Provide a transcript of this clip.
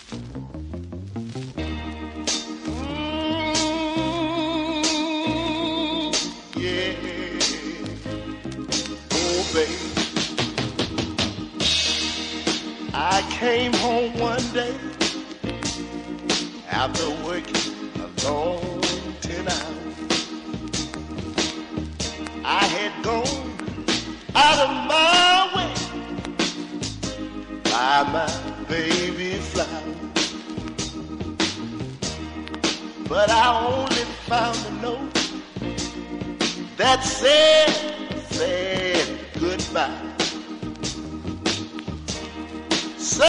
Yeah. Oh, baby. I came home one day after working a long 10 hours. I had gone out of my way by my baby flower, but I only found a note that said goodbye.